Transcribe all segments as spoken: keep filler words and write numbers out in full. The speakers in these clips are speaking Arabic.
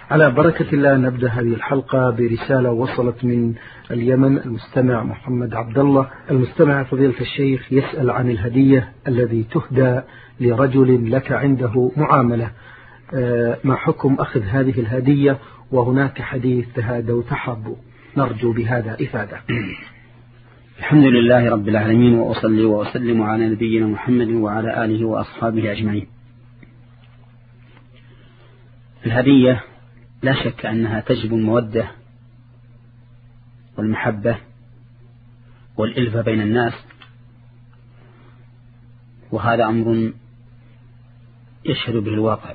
على بركة الله نبدأ هذه الحلقة برسالة وصلت من اليمن. المستمع محمد عبد الله، المستمع فضيلة الشيخ يسأل عن الهدية الذي تهدى لرجل لك عنده معاملة، ما حكم أخذ هذه الهدية وهناك حديث تهادوا تحابوا؟ نرجو بهذا إفادة. الحمد لله رب العالمين، وأصلي وأسلم على نبينا محمد وعلى آله وأصحابه أجمعين. الهدية لا شك أنها تجلب المودة والمحبة والإلفة بين الناس، وهذا أمر يشهد به الواقع.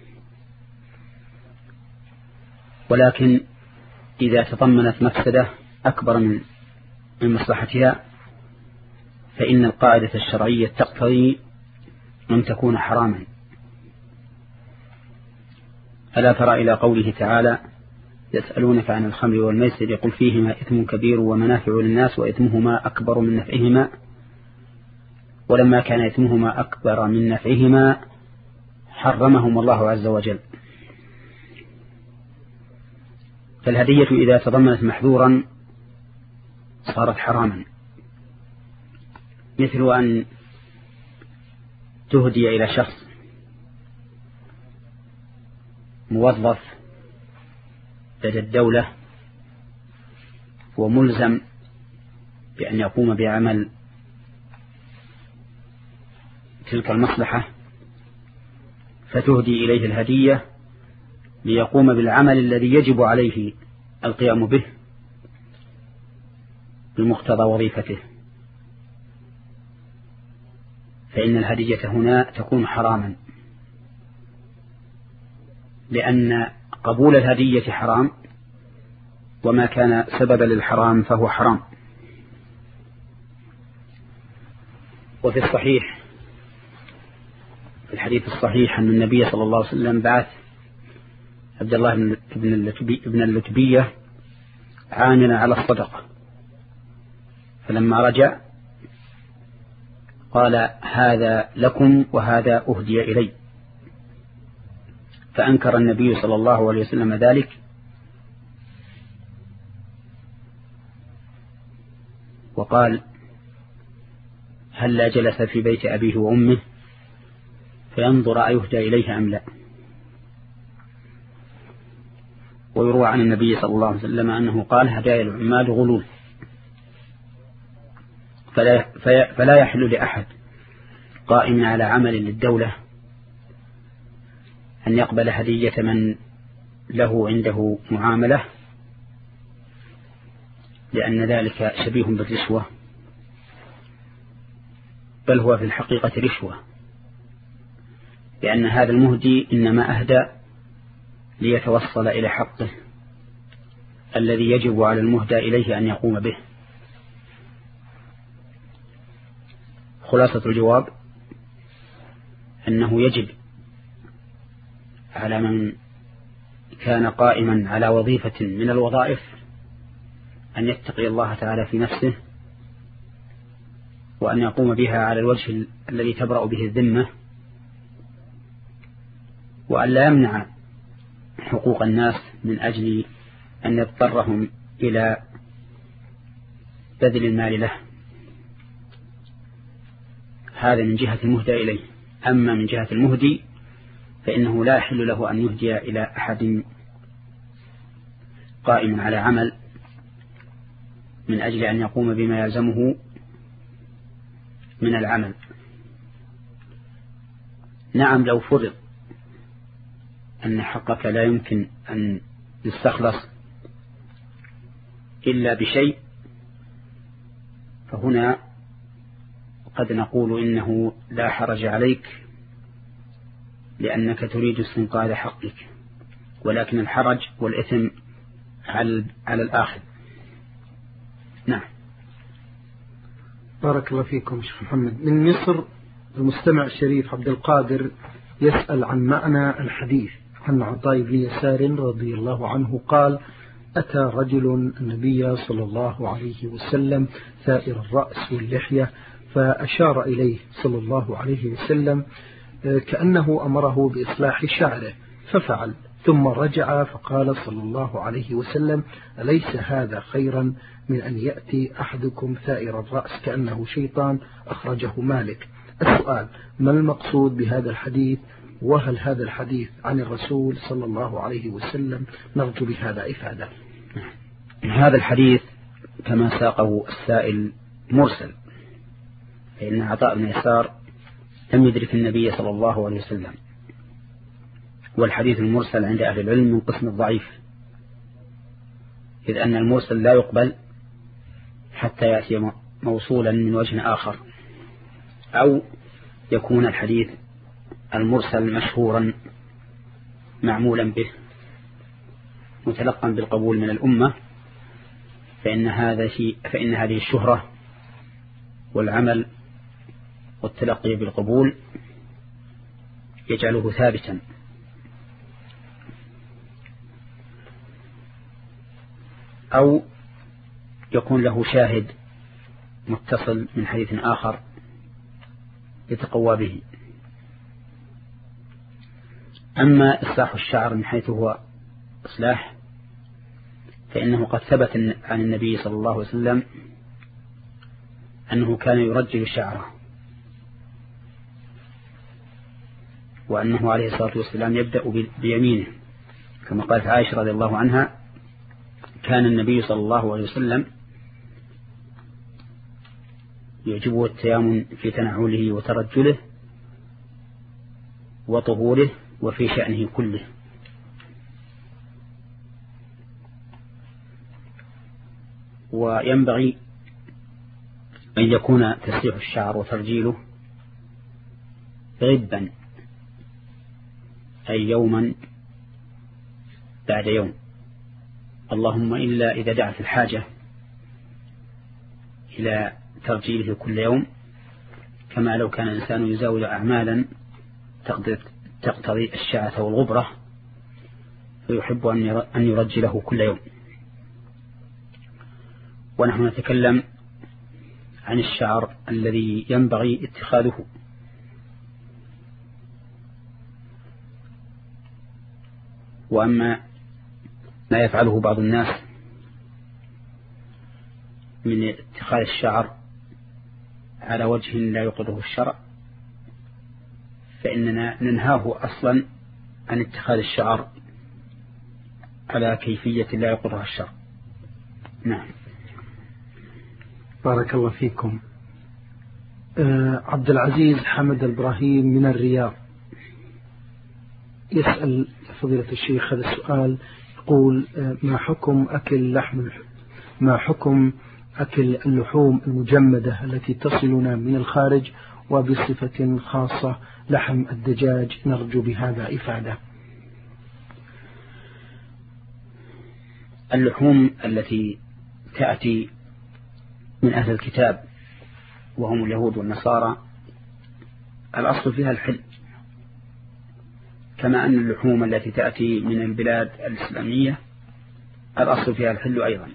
ولكن إذا تضمنت مفسدة أكبر من من مصلحتها فإن القاعدة الشرعية تقتضي أن تكون حراما. ألا ترى إلى قوله تعالى: يسألونك عن الخمر والميسر يقول فيهما إثم كبير ومنافع للناس وإثمهما أكبر من نفعهما، ولما كان إثمهما أكبر من نفعهما حرمهم الله عز وجل. فالهدية إذا تضمنت محذورا صارت حراما، مثل أن تهدي إلى شخص موظف لدى الدولة وملزم بأن يقوم بعمل تلك المصلحة، فتهدي إليه الهدية ليقوم بالعمل الذي يجب عليه القيام به بمقتضى وظيفته، فإن الهدية هنا تكون حراما، لأن قبول الهدية حرام، وما كان سببا للحرام فهو حرام. وفي الصحيح في الحديث الصحيح أن النبي صلى الله عليه وسلم بعث عبد الله بن اللتبية عاملا على الصدقة، فلما رجع قال: هذا لكم وهذا أهدي إلي. فأنكر النبي صلى الله عليه وسلم ذلك، وقال: هل لا جلس في بيت أبيه وأمه فينظر أيهدى إليه أم لا؟ ويروى عن النبي صلى الله عليه وسلم أنه قال: هدايا العمال غلول، فلا, فلا يحل لأحد قائم على عمل للدولة أن يقبل هدية من له عنده معاملة، لأن ذلك شبيه بالرشوة، بل هو في الحقيقة رشوة، لأن هذا المهدي إنما أهدى ليتوصل إلى حقه الذي يجب على المهدى إليه أن يقوم به. خلاصة الجواب أنه يجب على من كان قائما على وظيفة من الوظائف أن يتقي الله تعالى في نفسه، وأن يقوم بها على الوجه الذي تبرأ به الذمة، وأن لا يمنع حقوق الناس من أجل أن يضطرهم إلى بذل المال له. هذا من جهة المهدى إليه. أما من جهة المهدي فإنه لا يحل له أن يهدي إلى أحد قائم على عمل من أجل أن يقوم بما يلزمه من العمل. نعم، لو فرض أن حقك لا يمكن أن يستخلص إلا بشيء، فهنا قد نقول إنه لا حرج عليك لأنك تريد استنقاذ حقك، ولكن الحرج والإثم على على الآخر. نعم. بارك الله فيكم شيخ محمد. من مصر المستمع الشريف عبد القادر يسأل عن معنى الحديث عن عطاء بن يسار رضي الله عنه قال: أتى رجل النبي صلى الله عليه وسلم ثائر الرأس واللحية، فأشار إليه صلى الله عليه وسلم كأنه أمره بإصلاح شعره، ففعل، ثم رجع فقال صلى الله عليه وسلم: أليس هذا خيرا من أن يأتي أحدكم ثائر الرأس كأنه شيطان؟ أخرجه مالك. السؤال: ما المقصود بهذا الحديث؟ وهل هذا الحديث عن الرسول صلى الله عليه وسلم؟ نرجو بهذا إفادة. هذا الحديث كما ساقه السائل مرسل، فإن عطاء بن يسار لم يدرك النبي صلى الله عليه وسلم، والحديث المرسل عند أهل العلم من قسم الضعيف، إذ أن المرسل لا يقبل حتى يأتي موصولا من وجه آخر، أو يكون الحديث المرسل مشهورا معمولا به متلقا بالقبول من الأمة، فإن هذا شيء فإن هذه الشهرة والعمل والتلقي بالقبول يجعله ثابتا. أو يكون له شاهد متصل من حديث آخر يتقوى به. أما إصلاح الشعر من حيث هو إصلاح، فإنه قد ثبت عن النبي صلى الله عليه وسلم أنه كان يرجل شعره، وأنه عليه الصلاة والسلام يبدأ بيمينه، كما قالت عائشة رضي الله عنها: كان النبي صلى الله عليه وسلم يعجبه التيامن في تنعله وترجله وطهوره وفي شأنه كله. وينبغي أن يكون تسريح الشعر وترجيله غبا، أي يوما بعد يوم، اللهم إلا إذا دعت الحاجة إلى ترجيله كل يوم، كما لو كان الإنسان يزاول أعمالا تقتضي الشعث والغبرة فيحب أن يرجله كل يوم. ونحن نتكلم عن الشعر الذي ينبغي اتخاذه، وأما ما يفعله بعض الناس من اتخاذ الشعر على وجه لا يقره الشرع، فإننا ننهاه أصلا عن اتخاذ الشعر على كيفية لا يقرها الشرع. نعم. بارك الله فيكم. آه عبد العزيز حمد إبراهيم من الرياض يسأل فضيلة الشيخ هذا السؤال، يقول: آه ما حكم أكل لحم ما حكم أكل اللحوم المجمدة التي تصلنا من الخارج، وبصفة خاصة لحم الدجاج؟ نرجو بهذا إفادة. اللحوم التي تأتي من أهل الكتاب وهم اليهود والنصارى الأصل فيها الحل، كما أن اللحوم التي تأتي من البلاد الإسلامية الأصل فيها الحل أيضا،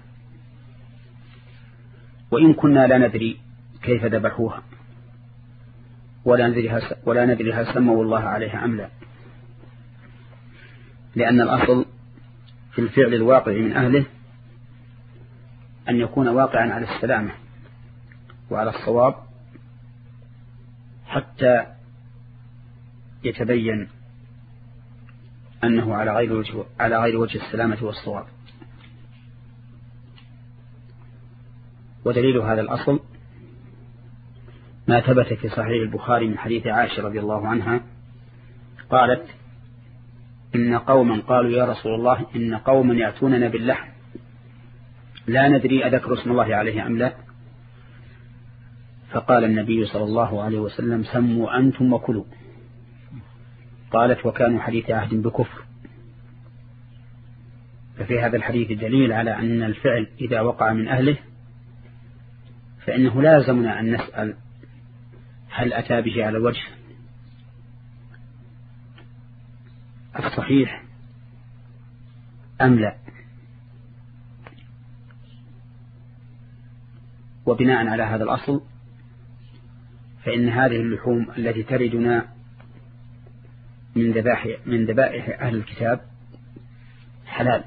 وإن كنا لا ندري كيف ذبحوها ولا ندري ولا ندري هل سموا الله عليها أم لا، لأن الأصل في الفعل الواقع من أهله أن يكون واقعا على السلامة وعلى الصواب حتى يتبين أنه على غير وجه على غير وجه السلامة والصواب. ودليل هذا الأصل ما ثبت في صحيح البخاري من حديث عائشة رضي الله عنها قالت: إن قوما قالوا يا رسول الله إن قوما يأتوننا باللحم لا ندري أذكر اسم الله عليه أم لا، فقال النبي صلى الله عليه وسلم: سموا أنتم وكلوا. قالت: وكانوا حديث عهد بكفر. ففي هذا الحديث دليل على أن الفعل إذا وقع من أهله فإنه لازمنا أن نسأل هل أتى به على الوجه الصحيح أم لا. وبناء على هذا الأصل فإن هذه اللحوم التي تردنا من ذبائح من ذبائح أهل الكتاب حلال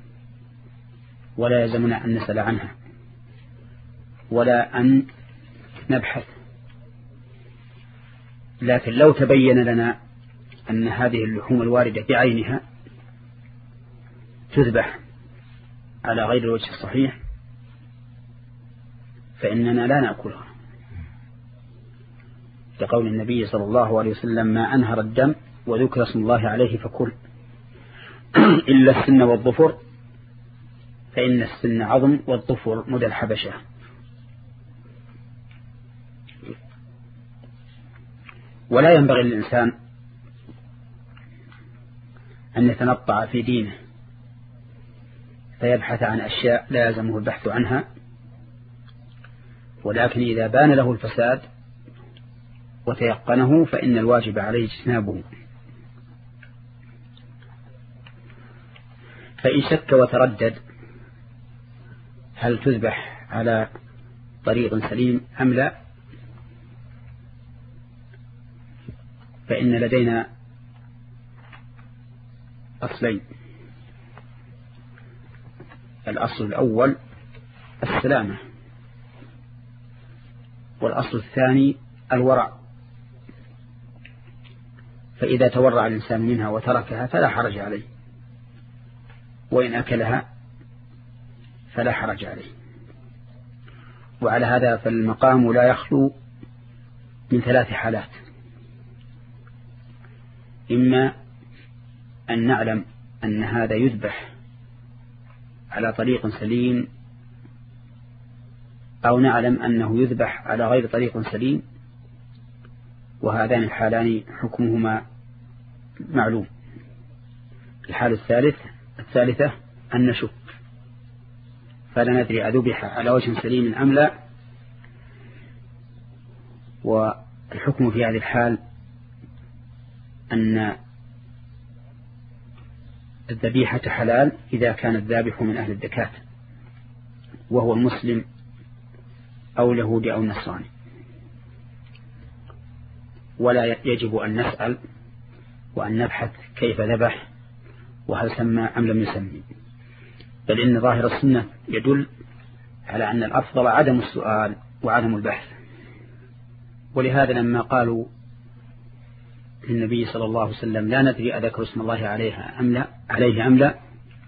ولا يلزمنا أن نسأل عنها ولا أن نبحث. لكن لو تبين لنا أن هذه اللحوم الواردة بعينها تذبح على غير الوجه الصحيح فإننا لا نأكلها، لقول النبي صلى الله عليه وسلم: ما أنهر الدم وذكر اسم الله عليه فكل إلا السن والظفر فإن السن عظم والظفر مدى الحبشة. ولا ينبغي للإنسان أن يتنطع في دينه فيبحث عن أشياء لا يلزمه البحث عنها، ولكن إذا بان له الفساد وتيقنه فإن الواجب عليه اجتنابه. فإن شك وتردد هل تذبح على طريق سليم أم لا، فإن لدينا أصلين: الأصل الأول السلامة، والأصل الثاني الورع. فإذا تورع الإنسان منها وتركها فلا حرج عليه، وإن أكلها فلا حرج عليه. وعلى هذا فالمقام لا يخلو من ثلاث حالات: إما أن نعلم أن هذا يذبح على طريق سليم، أو نعلم أنه يذبح على غير طريق سليم، وهذان الحالان حكمهما معلوم. الحالة الثالث الثالثة أن نشك فلا ندري أذبح على وجه سليم أم لا، والحكم في هذه الحال أن الذبيحة حلال إذا كان الذابح من أهل الزكاة وهو مسلم أو يهودي أو نصراني، ولا يجب أن نسأل وأن نبحث كيف ذبح وهل سمى أم لم يسمي، بل إن ظاهر السنة يدل على أن الأفضل عدم السؤال وعدم البحث. ولهذا لما قالوا للنبي صلى الله عليه وسلم: لا ندري أذكر اسم الله عليها أم لا عليه أم لا،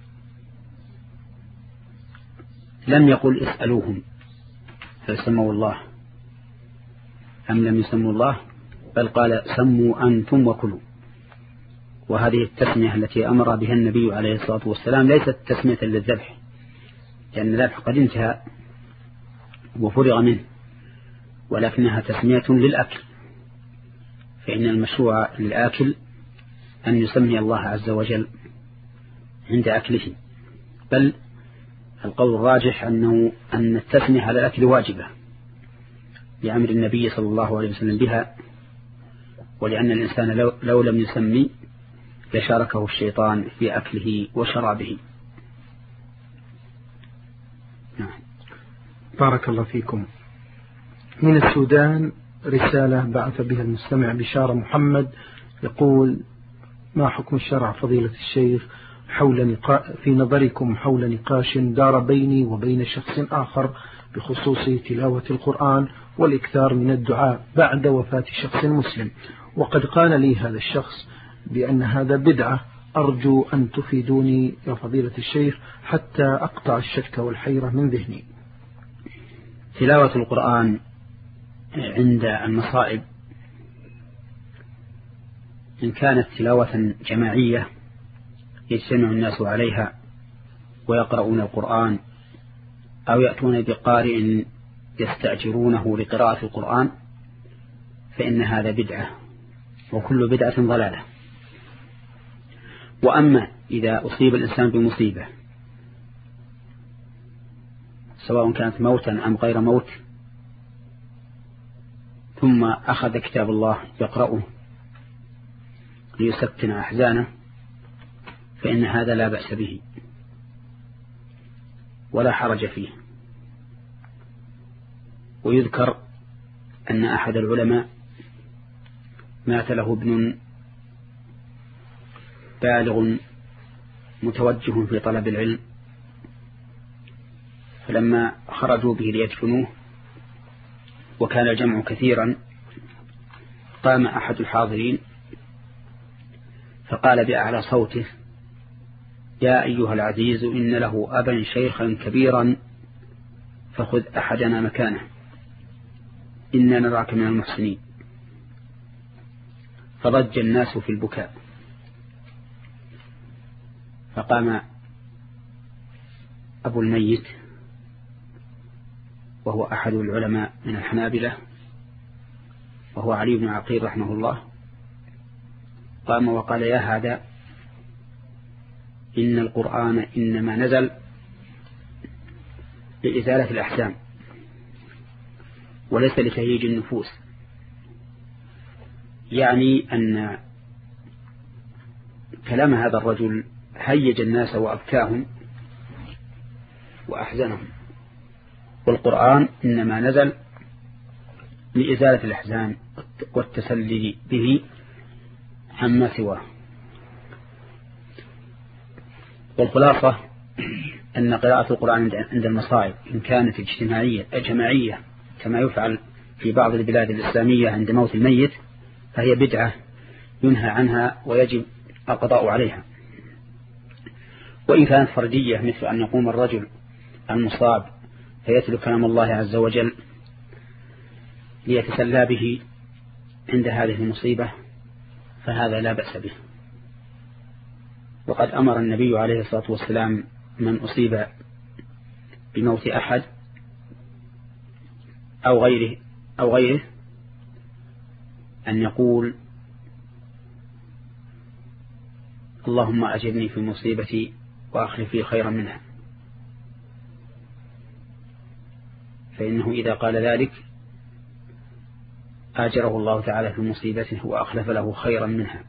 لم يقل اسألوهم فسموا الله أم لم يسموا الله، بل قال: سموا أنتم وكلوا. وهذه التسمية التي أمر بها النبي عليه الصلاة والسلام ليست تسمية للذبح، لأن الذبح قد انتهى وفرغ منه، ولكنها تسمية للأكل، فإن المشروع للآكل أن يسمي الله عز وجل عند أكله. بل القول الراجح أنه أن التسمية على الأكل واجبة لأمر النبي صلى الله عليه وسلم بها، ولأن الإنسان لو, لو لم يسمي لشاركه الشيطان في أكله وشرابه. نعم. بارك الله فيكم. من السودان رسالة بعث بها المستمع بشارة محمد، يقول: ما حكم الشرع فضيلة الشيخ حول نقا... في نظركم حول نقاش دار بيني وبين شخص آخر بخصوص تلاوة القرآن والإكثار من الدعاء بعد وفاة شخص مسلم، وقد قال لي هذا الشخص بأن هذا بدعة، أرجو أن تفيدوني يا فضيلة الشيخ حتى أقطع الشك والحيرة من ذهني. تلاوة القرآن عند المصائب إن كانت تلاوة جماعية يجتمع الناس عليها ويقرؤون القرآن، أو يأتون بقارئ يستأجرونه لقراءة القرآن، فإن هذا بدعة، وكل بدعة ضلالة. وأما إذا أصيب الإنسان بمصيبة سواء كانت موتا أم غير موت، ثم أخذ كتاب الله يقرأه ليسكن أحزانه، فإن هذا لا بأس به ولا حرج فيه. ويذكر أن أحد العلماء مات له ابن بالغ متوجه في طلب العلم، فلما خرجوا به ليدفنوه وكان الجمع كثيرا قام أحد الحاضرين فقال بأعلى صوته: يا أيها العزيز إن له أبا شيخا كبيرا فخذ أحدنا مكانه إنا نراك من المحسنين. فضج الناس في البكاء، فقام أبو الميت وهو أحد العلماء من الحنابلة وهو علي بن عقيل رحمه الله، قام وقال: يا هذا إن القرآن إنما نزل لإزالة الأحزان وليس لتهييج النفوس، يعني أن كلام هذا الرجل هيج الناس وأبكاهم وأحزنهم، والقرآن إنما نزل لإزالة الأحزان والتسلي به عما سواه. والخلاصة أن قراءة القرآن عند المصائب إن كانت اجتماعية جماعية كما يفعل في بعض البلاد الإسلامية عند موت الميت فهي بدعة ينهى عنها ويجب القضاء عليها. وإن كانت فردية مثل أن يقوم الرجل المصاب فيتلو كلام الله عز وجل ليتسلى به عند هذه المصيبة فهذا لا بأس به. وقد أمر النبي عليه الصلاة والسلام من أصيب بموت أحد أو غيره أو غيره أن يقول: اللهم أجرني في مصيبتي وأخلف لي خيرا منها، فإنه إذا قال ذلك آجره الله تعالى في مصيبته وأخلف له خيرا منها.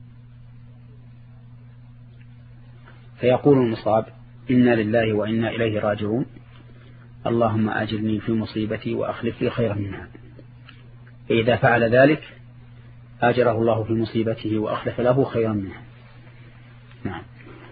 فيقول المصاب: إنا لله وإنا إليه راجعون، اللهم أجرني في مصيبتي وأخلف لي خيرا منها. فإذا فعل ذلك آجره الله في مصيبته وأخلف له خيرا منها. نعم.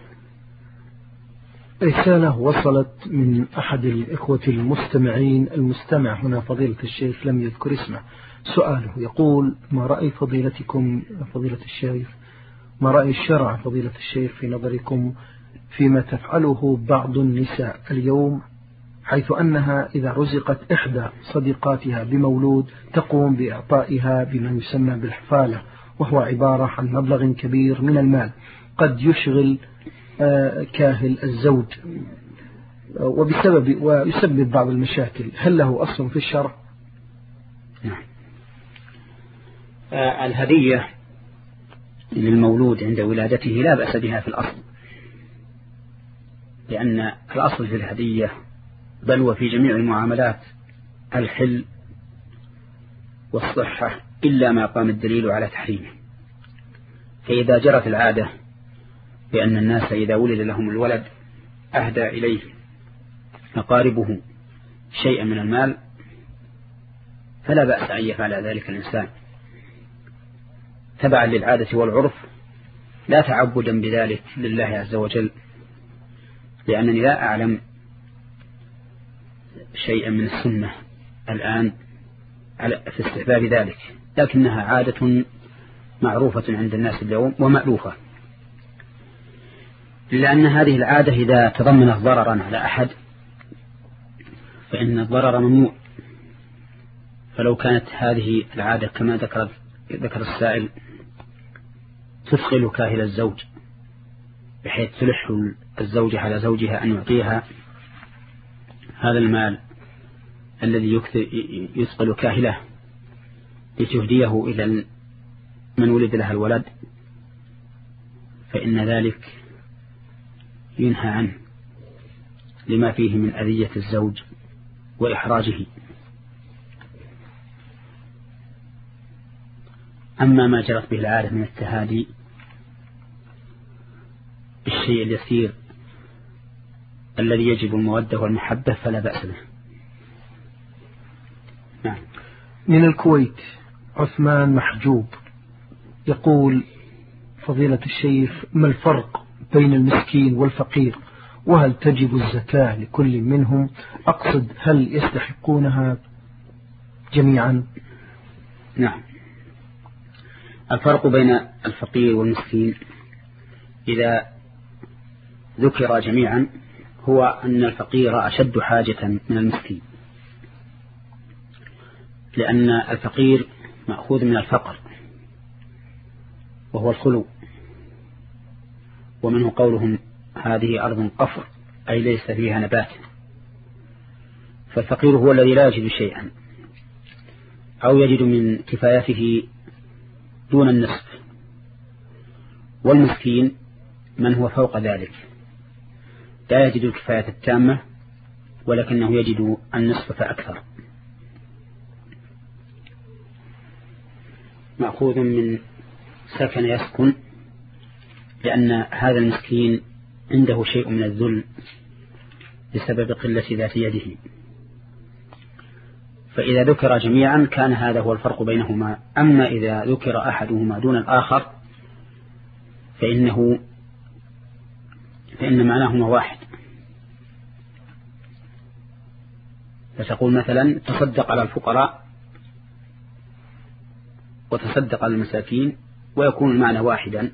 رسالة وصلت من أحد الإخوة المستمعين، المستمع هنا فضيلة الشيخ لم يذكر اسمه. سؤاله يقول: ما رأي فضيلتكم فضيلة الشيخ ما رأي الشرع فضيلة الشيخ في نظركم فيما تفعله بعض النساء اليوم، حيث أنها إذا رزقت إحدى صديقاتها بمولود تقوم بإعطائها بما يسمى بالحفالة، وهو عبارة عن مبلغ كبير من المال قد يشغل كاهل الزوج وبسبب ويسبب بعض المشاكل، هل له أصل في الشرع؟ نعم. الهدية للمولود عند ولادته لا بأس بها في الأصل، لأن الأصل في الهدية بل وفي جميع المعاملات الحل والصحة إلا ما قام الدليل على تحريمه. فإذا جرت العادة بأن الناس إذا ولد لهم الولد أهدى إليه أقاربه شيئا من المال فلا بأس أن يفعل ذلك الإنسان تبعا للعادة والعرف لا تعبدا بذلك لله عز وجل، لأنني لا أعلم شيئا من السنة الآن في استحباب ذلك، لكنها عادة معروفة عند الناس اليوم ومألوفة، لأن هذه العادة إذا تضمنت ضررا على أحد فإن الضرر ممنوع. فلو كانت هذه العادة كما ذكر ذكر السائل تثقل كاهل الزوج بحيث تلح الزوجة على زوجها أن يعطيها هذا المال الذي يثقل كاهله لتهديه إلى من ولد لها الولد، فإن ذلك ينهى عنه لما فيه من أذية الزوج وإحراجه. أما ما جرت به العادة من التهادي بالشيء اليسير الذي يجب المودة والمحبة فلا بأس به. نعم. من الكويت عثمان محجوب يقول: فضيلة الشيخ، ما الفرق بين المسكين والفقير، وهل تجب الزكاة لكل منهم؟ أقصد هل يستحقونها جميعا؟ نعم. الفرق بين الفقير والمسكين إذا ذكر جميعا هو أن الفقير أشد حاجة من المسكين، لأن الفقير مأخوذ من الفقر وهو الخلو، ومنه قولهم هذه أرض قفر أي ليس فيها نبات. فالفقير هو الذي لا يجد شيئا أو يجد من كفايته دون النصف، والمسكين من هو فوق ذلك لا يجد الكفاية التامة ولكنه يجد النصف فأكثر. مأخوذ من سكن يسكن، لأن هذا المسكين عنده شيء من الذل بسبب قلة ذات يده. فإذا ذكر جميعا كان هذا هو الفرق بينهما. أما إذا ذكر أحدهما دون الآخر فإنه فإن معناهما واحد. فتقول مثلا تصدق على الفقراء وتصدق على المساكين ويكون المعنى واحدا،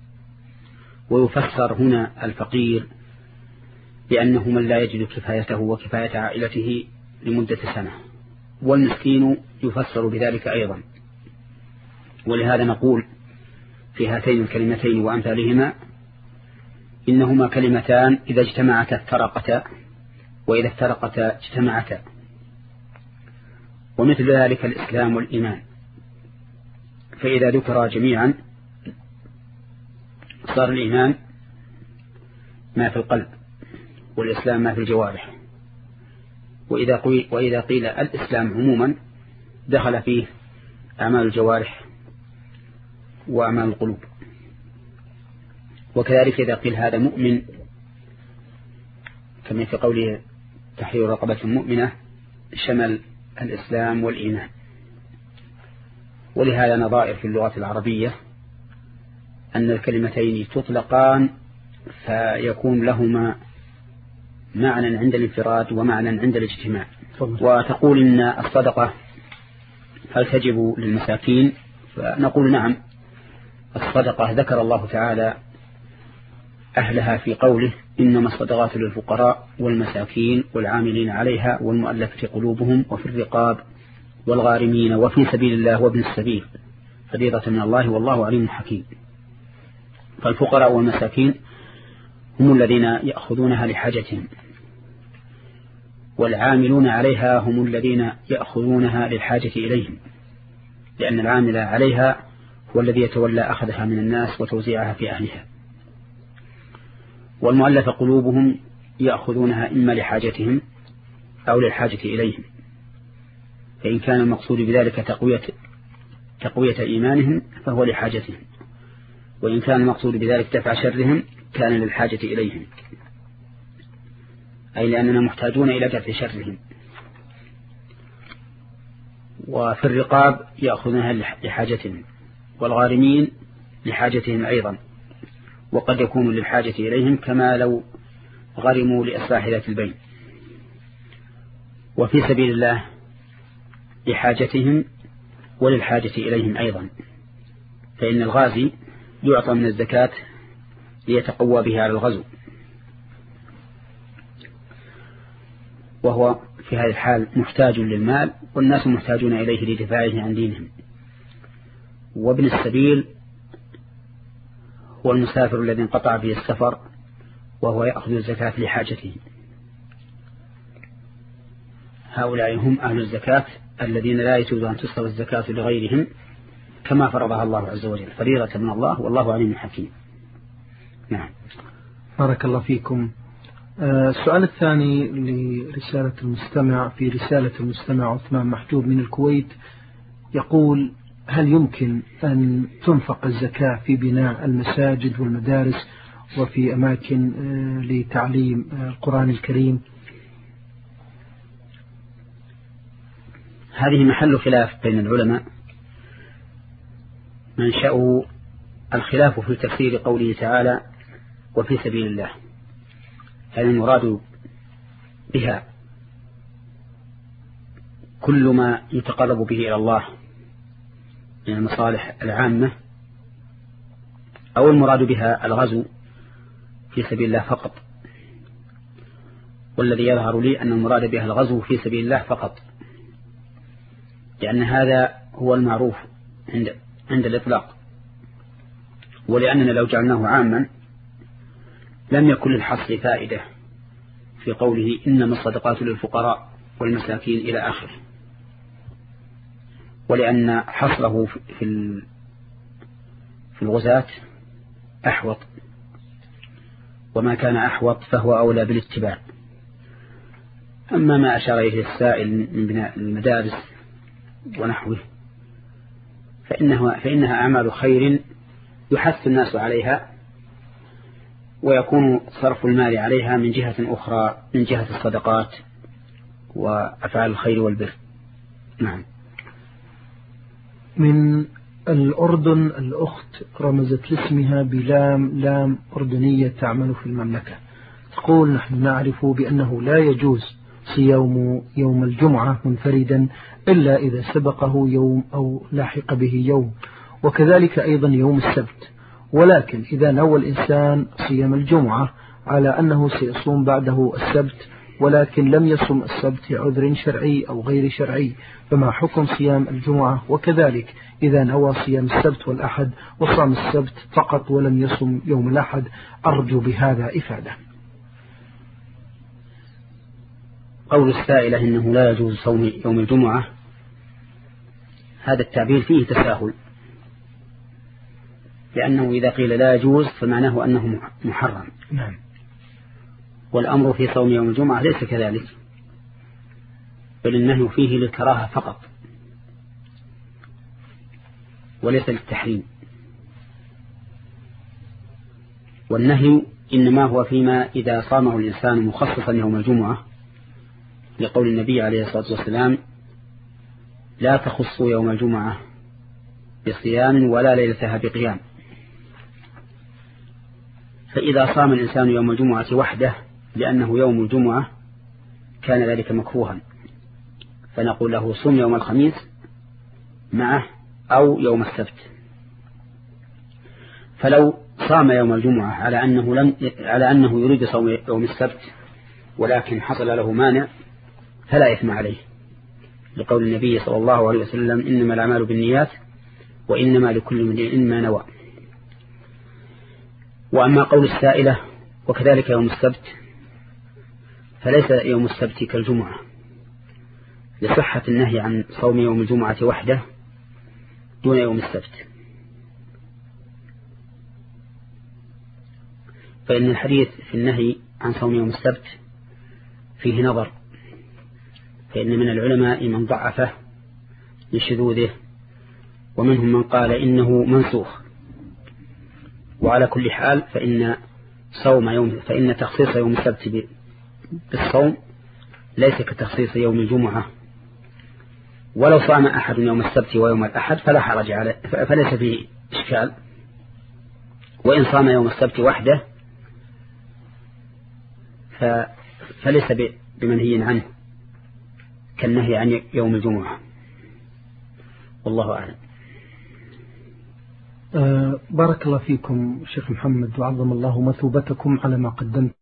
ويفسر هنا الفقير بأنه من لا يجد كفايته وكفاية عائلته لمدة سنة، والمسكين يفسر بذلك أيضا. ولهذا نقول في هاتين الكلمتين وأمثالهما إنهما كلمتان إذا اجتمعتا افترقتا وإذا افترقتا اجتمعتا. ومثل ذلك الإسلام والإيمان، فإذا ذكر جميعا صار الإيمان ما في القلب والإسلام ما في الجوارح، وإذا قيل, وإذا قيل الإسلام عموما دخل فيه أعمال الجوارح وأعمال القلوب. وكذلك إذا قيل هذا مؤمن كما في قوله تحرير رقبة مؤمنة شمل الإسلام والإيمان. ولهذا نظائر في اللغة العربية أن الكلمتين تطلقان فيكون لهما معنى عند الانفراد ومعنى عند الاجتماع. وتقول إن الصدقة هل تجب للمساكين؟ فنقول نعم، الصدقة ذكر الله تعالى أهلها في قوله إنما الصدقات للفقراء والمساكين والعاملين عليها والمؤلفة قلوبهم وفي الرقاب والغارمين وفي سبيل الله وابن السبيل فريضة من الله والله عليم حكيم. فالفقراء والمساكين هم الذين يأخذونها لحاجتهم، والعاملون عليها هم الذين يأخذونها للحاجة إليهم، لأن العامل عليها هو الذي يتولى أخذها من الناس وتوزيعها في أهلها. والمؤلف قلوبهم يأخذونها إما لحاجتهم أو للحاجة إليهم، فإن كان المقصود بذلك تقوية, تقوية إيمانهم فهو لحاجتهم، وإن كان المقصود بذلك دفع شرهم كان للحاجة إليهم، أي لأننا محتاجون إلى دفع شرهم. وفي الرقاب يأخذونها لحاجتهم، والغارمين لحاجتهم أيضا، وقد يكون للحاجة إليهم كما لو غرموا لإصلاح ذات البين. وفي سبيل الله لحاجتهم وللحاجة إليهم أيضا، فإن الغازي يعطى من الزكاة ليتقوى بها على الغزو، وهو في هذه الحال محتاج للمال والناس محتاجون إليه لدفاعه عن دينهم. وابن السبيل هو المسافر الذي انقطع به السفر وهو يأخذ الزكاة لحاجته. هؤلاء هم أهل الزكاة الذين لا يجوز أن تصرف الزكاة لغيرهم كما فرضها الله عز وجل فريضة من الله والله عليم حكيم. نعم. بارك الله فيكم. السؤال الثاني لرسالة المستمع، في رسالة المستمع عثمان محجوب من الكويت، يقول: هل يمكن أن تنفق الزكاة في بناء المساجد والمدارس وفي أماكن لتعليم القرآن الكريم؟ هذه محل خلاف بين العلماء، منشأه الخلاف في تفسير قوله تعالى: وفي سبيل الله. هل المراد بها كل ما يتقرب به إلى الله من المصالح العامة، أو المراد بها الغزو في سبيل الله فقط؟ والذي يظهر لي أن المراد بها الغزو في سبيل الله فقط، لأن هذا هو المعروف عند عند الإطلاق، ولأننا لو جعلناه عاما لم يكن للحصر فائدة في قوله إنما الصدقات للفقراء والمساكين إلى آخره، ولأن حصره في في الغزاة أحوط، وما كان أحوط فهو أولى بالاتباع. أما ما أشار إليه السائل من بناء المدارس ونحوه فإنها, فإنها أعمال خير يحث الناس عليها، ويكون صرف المال عليها من جهة أخرى من جهة الصدقات وأفعال الخير والبر. نعم. من الأردن الأخت رمزت لاسمها بلام لام أردنية تعمل في المملكة، تقول: نحن نعرف بأنه لا يجوز صيام يوم الجمعة منفردا إلا إذا سبقه يوم أو لاحق به يوم، وكذلك أيضا يوم السبت، ولكن إذا نوى الإنسان صيام الجمعة على أنه سيصوم بعده السبت ولكن لم يصم السبت عذر شرعي أو غير شرعي، فما حكم صيام الجمعة؟ وكذلك إذا نوى صيام السبت والأحد وصام السبت فقط ولم يصم يوم الأحد، أرجو بهذا إفادة. قول السائلة إنه لا يجوز صوم يوم الجمعة، هذا التعبير فيه تساهل، لأنه إذا قيل لا يجوز فمعناه أنه محرم. نعم. والأمر في صوم يوم الجمعة ليس كذلك، بل النهي فيه للكراهة فقط وليس للتحريم، والنهي إنما هو فيما إذا صامه الإنسان مخصصا يوم الجمعة، لقول النبي عليه الصلاة والسلام: لا تخصوا يوم الجمعة بصيام ولا ليلتها بقيام. فإذا صام الإنسان يوم الجمعة وحده لأنه يوم الجمعة كان ذلك مكروها، فنقول له: صم يوم الخميس معه أو يوم السبت. فلو صام يوم الجمعة على أنه لم على أنه يريد صوم يوم السبت ولكن حصل له مانع فلا إثم عليه، لقول النبي صلى الله عليه وسلم: إنما الأعمال بالنيات وإنما لكل امرئ ما نوى. وأما قول السائلة وكذلك يوم السبت، فليس يوم السبت كالجمعة لصحة النهي عن صوم يوم الجمعة وحده دون يوم السبت، فإن الحديث في النهي عن صوم يوم السبت فيه نظر، فإن من العلماء من ضعفه لشذوذه، ومنهم من قال إنه منسوخ. وعلى كل حال فإن صوم يوم فإن تخصيص يوم السبت بالصوم ليس كتخصيص يوم الجمعة، ولو صام أحد يوم السبت ويوم الأحد فلا حرج عليه، فليس فيه إشكال. وإن صام يوم السبت وحده فليس بمنهي عنه كالنهي عن يوم الجمعة، والله أعلم. أه بارك الله فيكم شيخ محمد، وعظم الله مثوبتكم على ما قدمت.